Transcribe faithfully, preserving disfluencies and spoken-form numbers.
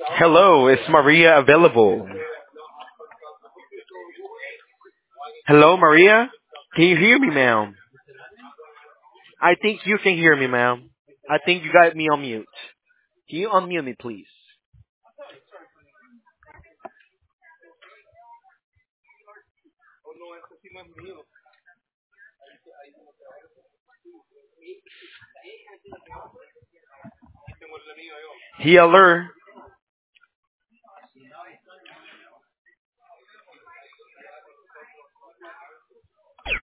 Hello, is Maria available? Hello, Maria? Can you hear me, ma'am? I think you can hear me, ma'am. I think you got me on mute. Can you unmute me, please? Healer.